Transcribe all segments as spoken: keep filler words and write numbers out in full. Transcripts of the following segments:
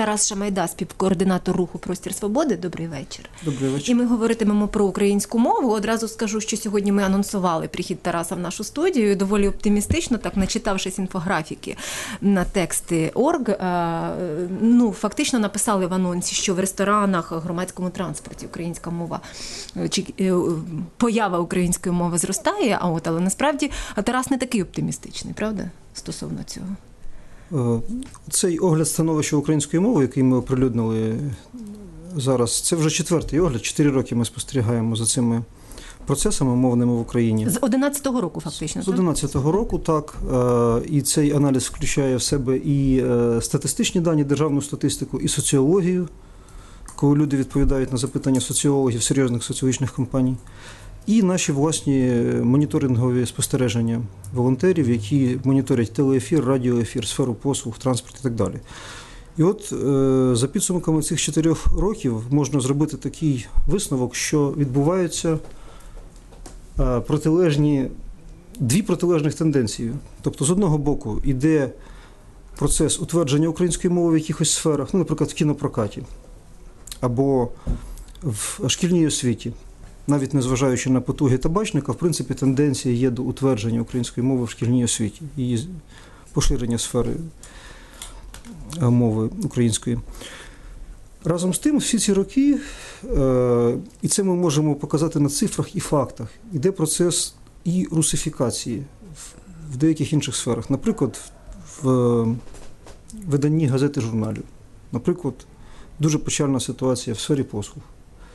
Тарас Шамайда, співкоординатор руху «Простір свободи». Добрий вечір. Добрий вечір. І ми говоритимемо про українську мову. Одразу скажу, що сьогодні ми анонсували прихід Тараса в нашу студію. Доволі оптимістично, так начитавшись інфографіки на тексти орг, ну, фактично написали в анонсі, що в ресторанах, громадському транспорті українська мова, чи поява української мови зростає, а от, але насправді Тарас не такий оптимістичний, правда, стосовно цього? Цей огляд становища української мови, який ми оприлюднили зараз, це вже четвертий огляд. Чотири роки ми спостерігаємо за цими процесами мовними в Україні. З одинадцятого року, фактично. З одинадцятого року, так. І цей аналіз включає в себе і статистичні дані, державну статистику, і соціологію, коли люди відповідають на запитання соціологів, серйозних соціологічних компаній, і наші власні моніторингові спостереження волонтерів, які моніторять телеефір, радіоефір, сферу послуг, транспорт і так далі. І от за підсумками цих чотирьох років можна зробити такий висновок, що відбуваються протилежні, дві протилежних тенденції. Тобто, з одного боку, йде процес утвердження української мови в якихось сферах, ну, наприклад, в кінопрокаті, або в шкільній освіті. Навіть незважаючи на потуги табачника, в принципі, тенденція є до утвердження української мови в шкільній освіті, її поширення сфери мови української. Разом з тим, всі ці роки, і це ми можемо показати на цифрах і фактах, йде процес і русифікації в деяких інших сферах. Наприклад, в виданні газет і журналів. Наприклад, дуже печальна ситуація в сфері послуг.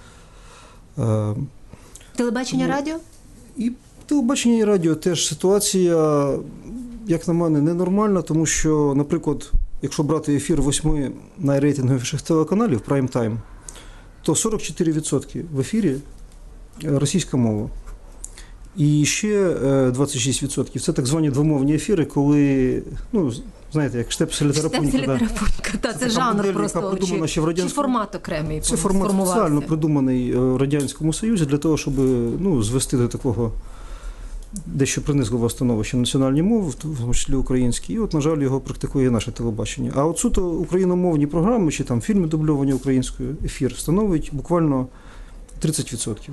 Телебачення, радіо? І телебачення і радіо теж ситуація, як на мене, ненормальна, тому що, наприклад, якщо брати ефір восьми найрейтинговіших телеканалів, прайм-тайм, то сорок чотири відсотки в ефірі російська мова. І ще двадцять шість відсотків – це так звані двомовні ефіри, коли, ну, знаєте, як штепсель-тарапунька. Штепсель-тарапунька, та, це жанр модель, просто, чи, радянському... чи формат окремий. Це формат спеціально придуманий в Радянському Союзі для того, щоб, ну, звести до такого дещо принизливого становища національні мови, в тому числі українські. І от, на жаль, його практикує наше телебачення. А от суто україномовні програми, чи там фільми дубльовані українською, ефір, становить буквально тридцять відсотків.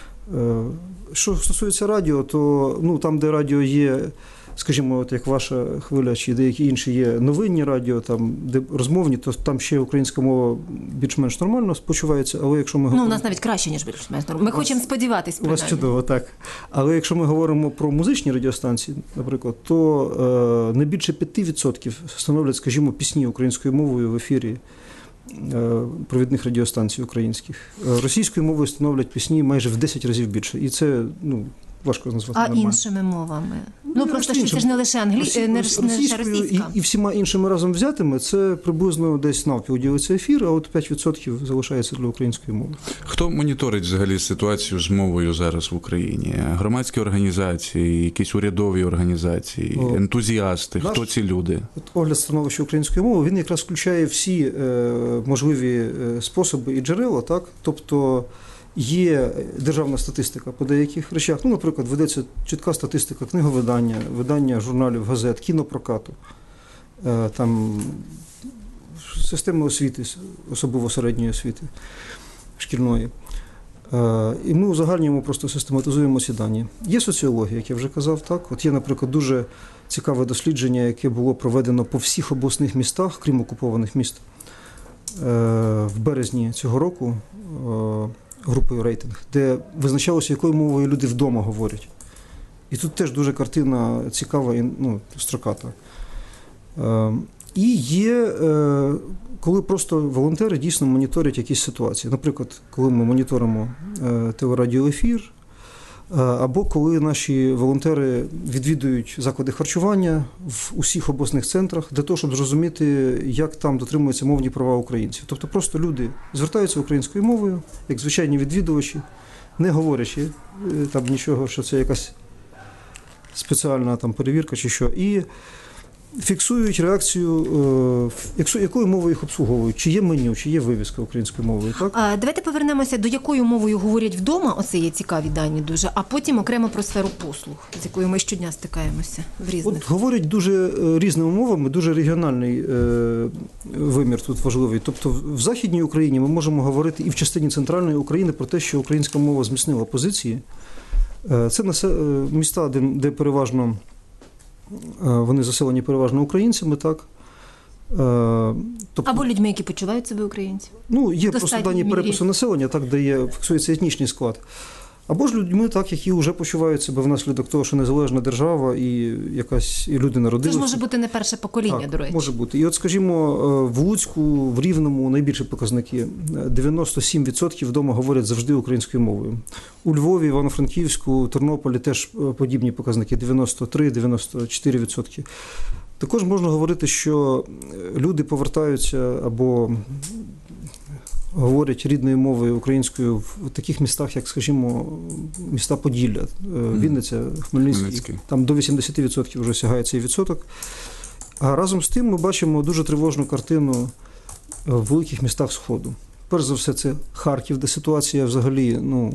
Що стосується радіо, то, ну, там, де радіо є, скажімо, от як ваша хвиля, чи деякі інші є новинні радіо, там, де розмовні, то там ще українська мова більш-менш нормально почувається, але якщо ми Ну, говоримо... у нас навіть краще, ніж більш-менш нормально. Ми вас... хочемо сподіватись, принаймні. У вас чудово, так. Але якщо ми говоримо про музичні радіостанції, наприклад, то е, не більше п'ять відсотків становлять, скажімо, пісні українською мовою в ефірі провідних радіостанцій українських. Російською мовою становлять пісні майже в десять разів більше. І це, ну, важко назвати а нормально. А іншими мовами? Ну, ну просто що це ж не лише англійська, не, не лише російська. І, і всіма іншими разом взятими, це приблизно десь навпіл ділиться ефір, а от п'ять відсотків залишається для української мови. Хто моніторить взагалі ситуацію з мовою зараз в Україні? Громадські організації, якісь урядові організації, О, ентузіасти? Наш, хто ці люди? От огляд становища української мови, він якраз включає всі е, можливі е, способи і джерела, так? Тобто є державна статистика по деяких речах. Ну, наприклад, ведеться чітка статистика книговидання, видання журналів, газет, кінопрокату, там системи освіти, особливо середньої освіти, шкільної. І ми узагальнюємо, просто систематизуємо ці дані. Є соціологія, як я вже казав, так. От є, наприклад, дуже цікаве дослідження, яке було проведено по всіх обласних містах, крім окупованих міст, в березні цього року, групою рейтинг, де визначалося, якою мовою люди вдома говорять. І тут теж дуже картина цікава і, ну, строката. І є, коли просто волонтери дійсно моніторять якісь ситуації. Наприклад, коли ми моніторимо телерадіоефір, або коли наші волонтери відвідують заклади харчування в усіх обласних центрах для того, щоб зрозуміти, як там дотримуються мовні права українців. Тобто просто люди звертаються українською мовою, як звичайні відвідувачі, не говорячи там нічого, що це якась спеціальна там перевірка чи що. І фіксують реакцію, якщо, якою мовою їх обслуговують, чи є меню, чи є вивіска українською мовою. Так? А, давайте повернемося до якою мовою говорять вдома, оце є цікаві дані дуже, а потім окремо про сферу послуг, з якою ми щодня стикаємося в різних. От говорять дуже різними мовами, дуже регіональний е, вимір тут важливий. Тобто в Західній Україні ми можемо говорити і в частині центральної України про те, що українська мова зміцнила позиції. Е, це насе, міста, де, де переважно вони заселені переважно українцями, так? Тобто, або людьми, які почувають себе українцями. Ну, є просто дані перепису населення, так, де є, фіксується етнічний склад. Або ж людьми, так, які вже почувають себе внаслідок того, що незалежна держава і якась і люди народилися. Це ж може бути не перше покоління, так, до речі. Може бути. І от, скажімо, в Луцьку, в Рівному найбільші показники. дев'яносто сім відсотків вдома говорять завжди українською мовою. У Львові, Івано-Франківську, Тернополі теж подібні показники – дев'яносто три - дев'яносто чотири відсотки. Також можна говорити, що люди повертаються або говорять рідною мовою українською в таких містах, як, скажімо, міста Поділля, Вінниця, Хмельницький. Хмельницький. Там до вісімдесят відсотків вже сягає цей відсоток. А разом з тим ми бачимо дуже тривожну картину в великих містах Сходу. Перш за все, це Харків, де ситуація взагалі, ну,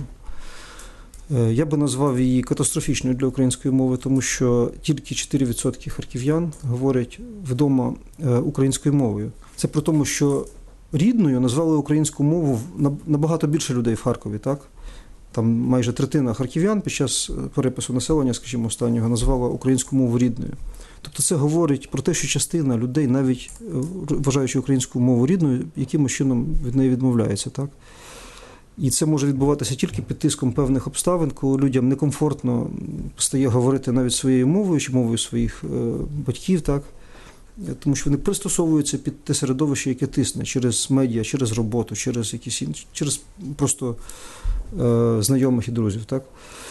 я би назвав її катастрофічною для української мови, тому що тільки чотири відсотки харків'ян говорять вдома українською мовою. Це при тому, що рідною назвали українську мову набагато більше людей в Харкові, так? Там майже третина харків'ян під час перепису населення, скажімо, останнього, назвала українську мову рідною. Тобто це говорить про те, що частина людей, навіть вважаючи українську мову рідною, якимось чином від неї відмовляється, так? І це може відбуватися тільки під тиском певних обставин, коли людям некомфортно стає говорити навіть своєю мовою чи мовою своїх батьків, так? Тому що вони пристосовуються під те середовище, яке тисне через медіа, через роботу, через якісь інші, через просто е, знайомих і друзів, так?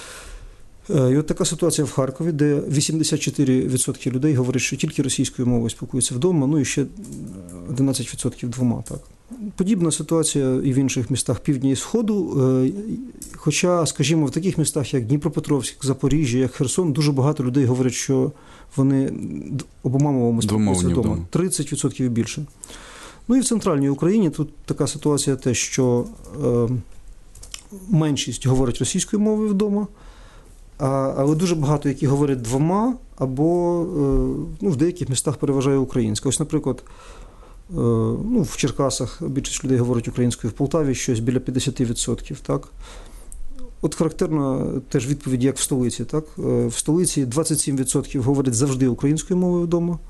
І от така ситуація в Харкові, де вісімдесят чотири відсотки людей говорять, що тільки російською мовою спілкуються вдома, ну і ще одинадцять відсотків двома, так. Подібна ситуація і в інших містах півдня і сходу, хоча, скажімо, в таких містах, як Дніпропетровськ, Запоріжжя, як Херсон, дуже багато людей говорять, що вони обома мовами спілкуються вдома. тридцять відсотків і більше. Ну і в центральній Україні тут така ситуація те, що е, меншість говорить російською мовою вдома, а, але дуже багато, які говорять двома, або е, ну, в деяких містах переважає українська. Ось, наприклад, е, ну, в Черкасах більшість людей говорить українською, в Полтаві щось біля п'ятдесят відсотків, так? От характерна теж відповідь, як в столиці, так? В столиці двадцять сім відсотків говорять завжди українською мовою вдома,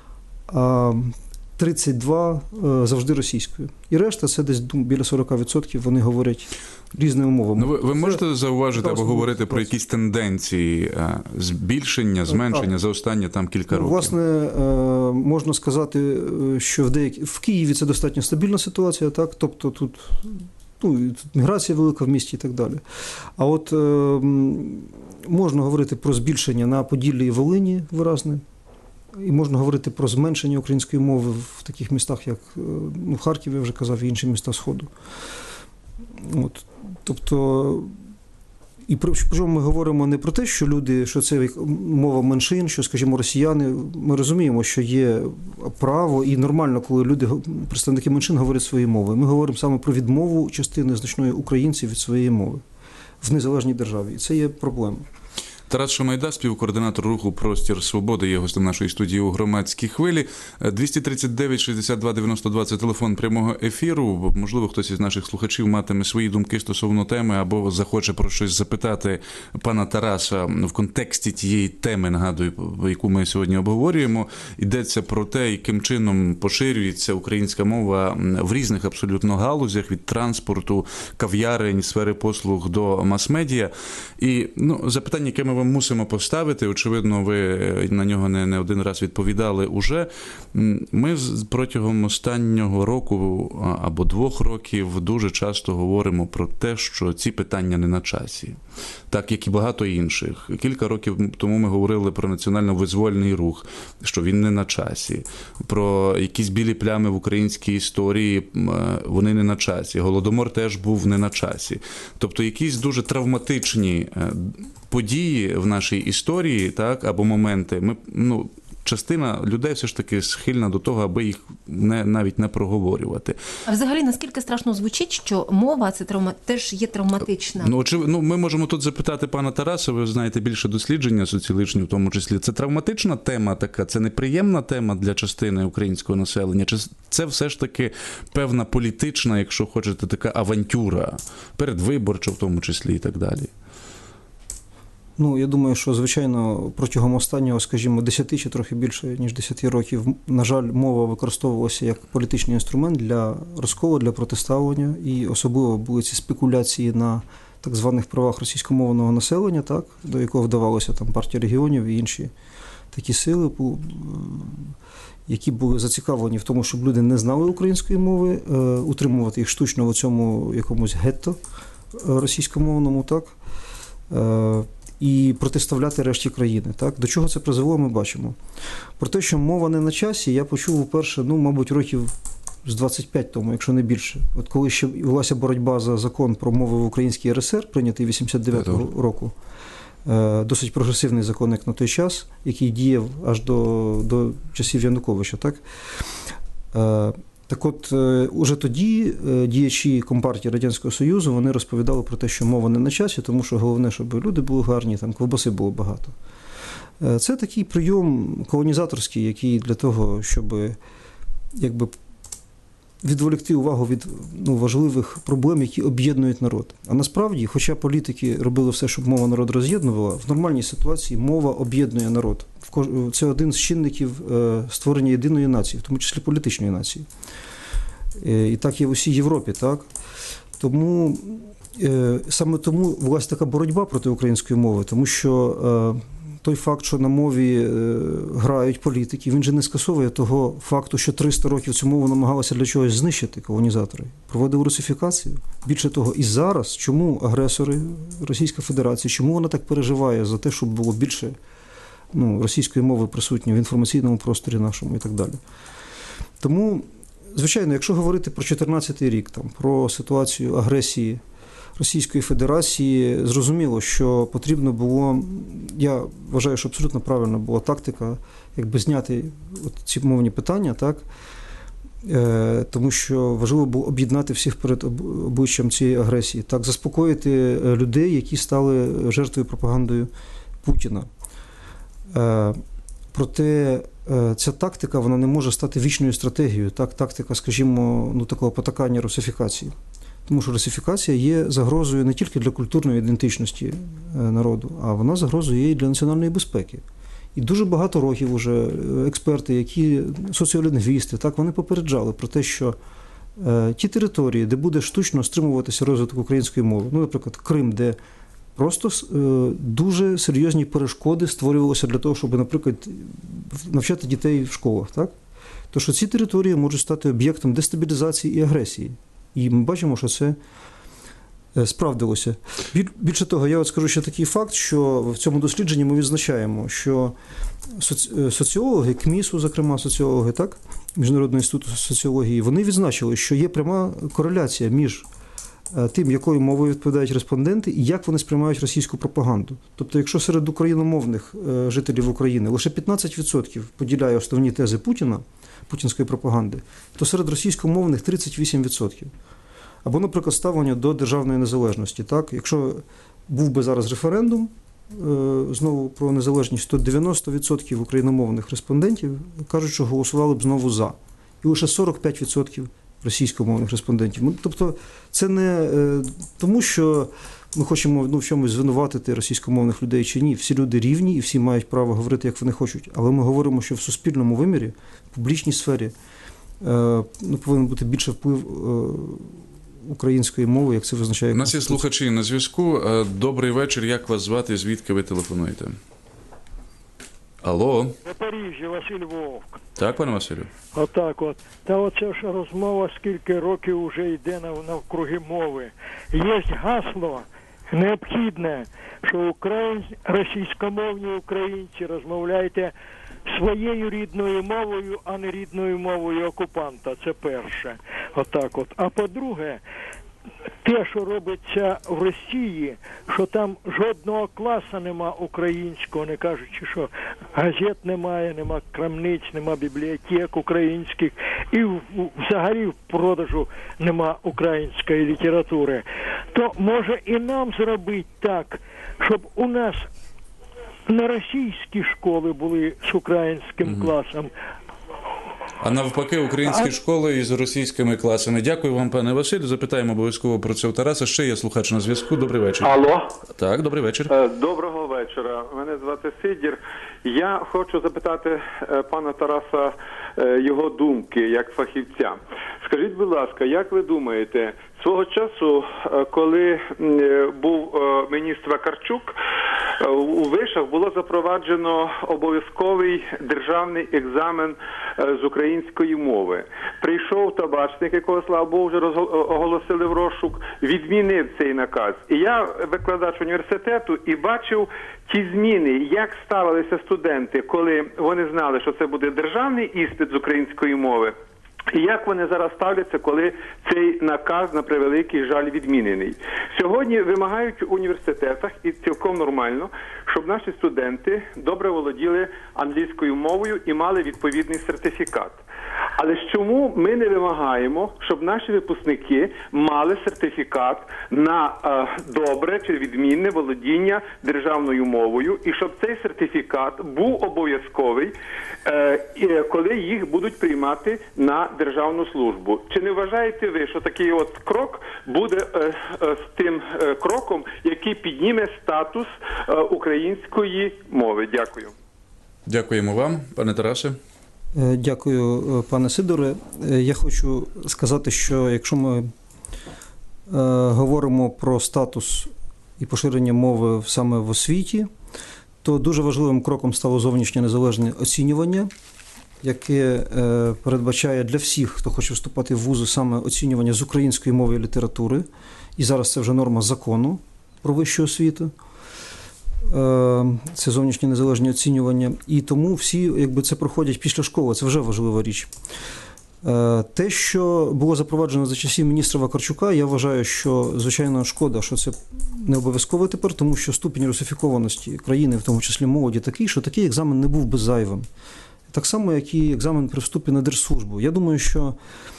а тридцять два відсотки завжди російською. І решта, це десь біля сорок відсотків, вони говорять різними мовами. Ну, ви, ви можете зауважити або говорити про якісь тенденції збільшення, зменшення так. за останні там кілька років? Власне, можна сказати, що в, деякі... в Києві це достатньо стабільна ситуація, так? Тобто тут... Ну, тут міграція велика в місті і так далі. А от е, можна говорити про збільшення на Поділлі і Волині виразне, і можна говорити про зменшення української мови в таких містах, як ну, Харків, я вже казав, і інші міста Сходу. От, тобто, і причому ми говоримо не про те, що люди, що це мова меншин, що, скажімо, росіяни, ми розуміємо, що є право і нормально, коли люди, представники меншин, говорять своєю мовою. Ми говоримо саме про відмову частини значної українців від своєї мови в незалежній державі. І це є проблема. Тарас Шамайда, співкоординатор руху «Простір свободи», є гостем нашої студії у «Громадській хвилі». двісті тридцять дев'ять шістдесят два дев'яносто два – це телефон прямого ефіру. Можливо, хтось із наших слухачів матиме свої думки стосовно теми або захоче про щось запитати пана Тараса в контексті тієї теми, нагадую, яку ми сьогодні обговорюємо. Йдеться про те, яким чином поширюється українська мова в різних абсолютно галузях, від транспорту, кав'ярень, сфери послуг до мас-медіа. І ну, запитання, яке ми вам мусимо поставити, очевидно, ви на нього не, не один раз відповідали уже. Ми протягом останнього року або двох років дуже часто говоримо про те, що ці питання не на часі. Так, як і багато інших. Кілька років тому ми говорили про національно-визвольний рух, що він не на часі. Про якісь білі плями в українській історії, вони не на часі. Голодомор теж був не на часі. Тобто якісь дуже травматичні події в нашій історії, так, або моменти, ми, ну, частина людей все ж таки схильна до того, аби їх не, навіть не проговорювати. А взагалі, наскільки страшно звучить, що мова це травма... теж є травматична? Ну, чи, ну, ми можемо тут запитати пана Тараса, ви знаєте більше дослідження соціологічні в тому числі. Це травматична тема така, це неприємна тема для частини українського населення? Чи це все ж таки певна політична, якщо хочете, така авантюра, передвиборча в тому числі і так далі? Ну, я думаю, що, звичайно, протягом останнього, скажімо, десяти чи трохи більше, ніж десяти років, на жаль, мова використовувалася як політичний інструмент для розколу, для протиставлення, і особливо були ці спекуляції на так званих правах російськомовного населення, так, до якого вдавалося там партія регіонів і інші такі сили, які були зацікавлені в тому, щоб люди не знали української мови, утримувати їх штучно в цьому якомусь гетто російськомовному, так, і протиставляти решті країни. Так? До чого це призвело, ми бачимо. Про те, що мова не на часі, я почув вперше, ну, мабуть, років з двадцять п'ять тому, якщо не більше. От коли ще велася боротьба за закон про мови в Українській РСР, прийнятий вісімдесят дев'ятого року, досить прогресивний закон, як на той час, який діяв аж до, до часів Януковича. Так? Так от, уже тоді діячі Компартії Радянського Союзу, вони розповідали про те, що мова не на часі, тому що головне, щоб люди були гарні, там ковбаси було багато. Це такий прийом колонізаторський, який для того, щоб якби відволікти увагу від ну, важливих проблем, які об'єднують народ. А насправді, хоча політики робили все, щоб мова народ роз'єднувала, в нормальній ситуації мова об'єднує народ. Це один з чинників створення єдиної нації, в тому числі політичної нації. І так є в усій Європі, так? Тому, саме тому, власне, така боротьба проти української мови, тому що той факт, що на мові грають політики, він же не скасовує того факту, що триста років цю мову намагалися для чогось знищити колонізатори. Проводили русифікацію. Більше того, і зараз, чому агресори Російська Федерація, чому вона так переживає за те, щоб було більше ну, російської мови присутньої в інформаційному просторі нашому і так далі. Тому, звичайно, якщо говорити про чотирнадцятий рік, там, про ситуацію агресії Російської Федерації, зрозуміло, що потрібно було, я вважаю, що абсолютно правильна була тактика, якби зняти от ці мовні питання, так, е, тому що важливо було об'єднати всіх перед обличчям цієї агресії, так, заспокоїти людей, які стали жертвою пропагандою Путіна. Е, проте е, ця тактика, вона не може стати вічною стратегією, так, тактика, скажімо, ну, такого потакання русифікації. Тому що русифікація є загрозою не тільки для культурної ідентичності народу, а вона загрозує і для національної безпеки. І дуже багато років уже експерти, які соціолінгвісти, так, вони попереджали про те, що е, ті території, де буде штучно стримуватися розвиток української мови, ну, наприклад, Крим, де просто е, дуже серйозні перешкоди створювалися для того, щоб, наприклад, навчати дітей в школах, так? То що ці території можуть стати об'єктом дестабілізації і агресії. І ми бачимо, що це справдилося. Більше того, я от скажу ще такий факт, що в цьому дослідженні ми відзначаємо, що соціологи, КМІСу, зокрема соціологи, так, Міжнародного інституту соціології, вони відзначили, що є пряма кореляція між тим, якою мовою відповідають респонденти, і як вони сприймають російську пропаганду. Тобто, якщо серед україномовних жителів України лише п'ятнадцять відсотків поділяє основні тези Путіна, путінської пропаганди, то серед російськомовних тридцять вісім відсотків. Або, наприклад, ставлення до державної незалежності. Так? Якщо був би зараз референдум, знову про незалежність, то дев'яносто відсотків україномовних респондентів кажуть, що голосували б знову «за». І лише сорок п'ять відсотків російськомовних респондентів. Тобто це не тому, що ми хочемо ну, в чомусь звинуватити російськомовних людей чи ні. Всі люди рівні і всі мають право говорити, як вони хочуть. Але ми говоримо, що в суспільному вимірі, в публічній сфері ну, повинен бути більше вплив української мови, як це визначає. У нас є слухачі на зв'язку. Добрий вечір. Як вас звати? Звідки ви телефонуєте? Алло. Запоріжжя, Василь Вовк. Так, пане Василю? Отак от. Та оце ж розмова, скільки років вже йде навкруги мови. Є гасло необхідне, що україн... російськомовні українці розмовляйте своєю рідною мовою, а не рідною мовою окупанта. Це перше. Отак от. А по-друге, те, що робиться в Росії, що там жодного класу нема українського, не кажучи, що газет немає, нема крамниць, нема бібліотек українських, і в- взагалі в продажу нема української літератури. То може і нам зробити так, щоб у нас на російські школи були з українським класом. А навпаки, українські А- школи із російськими класами. Дякую вам, пане Василю. Запитаємо обов'язково про це у Тараса. Ще є слухач на зв'язку. Добрий вечір. Алло, Так, добрий вечір. Е, доброго вечора. Мене звати Сидір. Я хочу запитати е, пана Тараса е, його думки як фахівця. Скажіть, будь ласка, як ви думаєте, свого часу, е, коли м, е, був е, міністр Вакарчук, е, у вишах було запроваджено обов'язковий державний екзамен е, з української мови. Прийшов табачник, якого, слава Богу, вже розго- оголосили в розшук, відмінив цей наказ. І я викладач університету і бачив ті зміни, як ставилися студенти, коли вони знали, що це буде державний іспит з української мови, і як вони зараз ставляться, коли цей наказ, на превеликий жаль, відмінений. Сьогодні вимагають в університетах, і цілком нормально, щоб наші студенти добре володіли англійською мовою і мали відповідний сертифікат. Але ж чому ми не вимагаємо, щоб наші випускники мали сертифікат на е, добре чи відмінне володіння державною мовою, і щоб цей сертифікат був обов'язковий, е, і, коли їх будуть приймати на державну службу? Чи не вважаєте ви, що такий от крок буде е, е, з тим е, кроком, який підніме статус е, української мови? Дякую. Дякуємо вам, пане Тарасе. Е, Дякую, е, пане Сидоре. Е, Я хочу сказати, що якщо ми е, говоримо про статус і поширення мови саме в освіті, то дуже важливим кроком стало зовнішнє незалежне оцінювання, яке е, передбачає для всіх, хто хоче вступати в вузи, саме оцінювання з української мови і літератури. І зараз це вже норма закону про вищу освіту. Е, Це зовнішнє незалежне оцінювання. І тому всі якби, це проходять після школи. Це вже важлива річ. Е, Те, що було запроваджено за часів міністра Вакарчука, я вважаю, що, звичайно, шкода, що це не обов'язково тепер, тому що ступінь русифікованості країни, в тому числі молоді, такий, що такий екзамен не був би зайвим. Так само, як і екзамен при вступі на держслужбу. Я думаю, що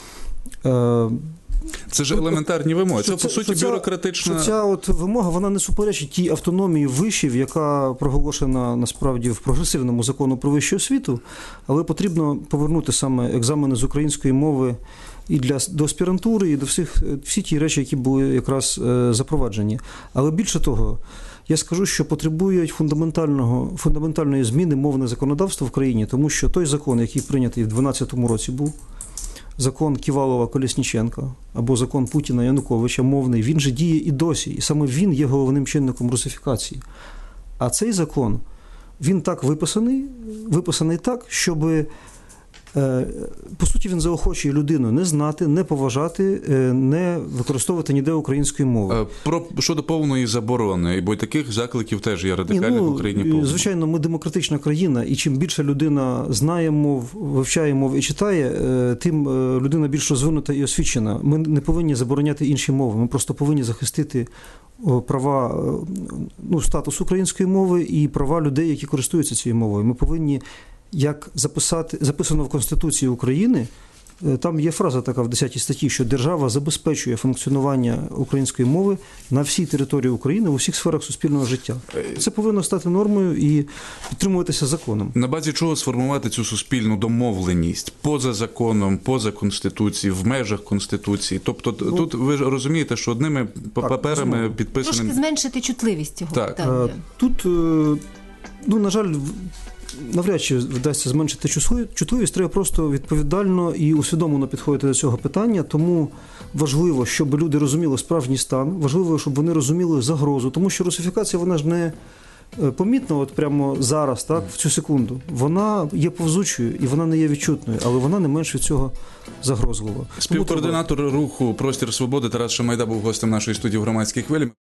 е, Це ж елементарні вимоги. Це, по суті, ця, бюрократична... Що ця от вимога, вона не суперечить тій автономії вишів, яка проголошена, насправді, в прогресивному закону про вищу освіту, але потрібно повернути саме екзамени з української мови і для, до аспірантури, і до всіх, всі ті речі, які були якраз е, запроваджені. Але більше того, я скажу, що потребують фундаментального, фундаментальної зміни мовне законодавство в країні, тому що той закон, який прийнятий в дванадцятому році був, закон Ківалова-Колесніченка або закон Путіна-Януковича мовний, він же діє і досі, і саме він є головним чинником русифікації. А цей закон, він так виписаний, виписаний так, щоб, по суті, він заохочує людину не знати, не поважати, не використовувати ніде української мови. Про, щодо повної заборони, бо таких закликів теж є радикальних Ні, ну, в Україні повно. Звичайно, ми демократична країна, і чим більше людина знає мов, вивчає мов і читає, тим людина більш розвинута і освічена. Ми не повинні забороняти інші мови, ми просто повинні захистити права, ну, статус української мови і права людей, які користуються цією мовою. Ми повинні, як записати, записано в Конституції України, там є фраза така в десятій статті, що держава забезпечує функціонування української мови на всій території України, у всіх сферах суспільного життя. Це повинно стати нормою і підтримуватися законом. На базі чого сформувати цю суспільну домовленість? Поза законом, поза Конституцією, в межах Конституції? Тобто ну, тут ви розумієте, що одними паперами так, підписаними... Трошки зменшити чутливість цього так. питання. Тут, ну, на жаль, навряд чи вдасться зменшити чутливість, треба просто відповідально і усвідомлено підходити до цього питання, тому важливо, щоб люди розуміли справжній стан, важливо, щоб вони розуміли загрозу, тому що русифікація, вона ж не помітна от прямо зараз, так, в цю секунду. Вона є повзучою і вона не є відчутною, але вона не менш від цього загрозлива. Співкоординатор руху «Простір свободи» Тарас Шамайда був гостем нашої студії в «Громадській хвилі».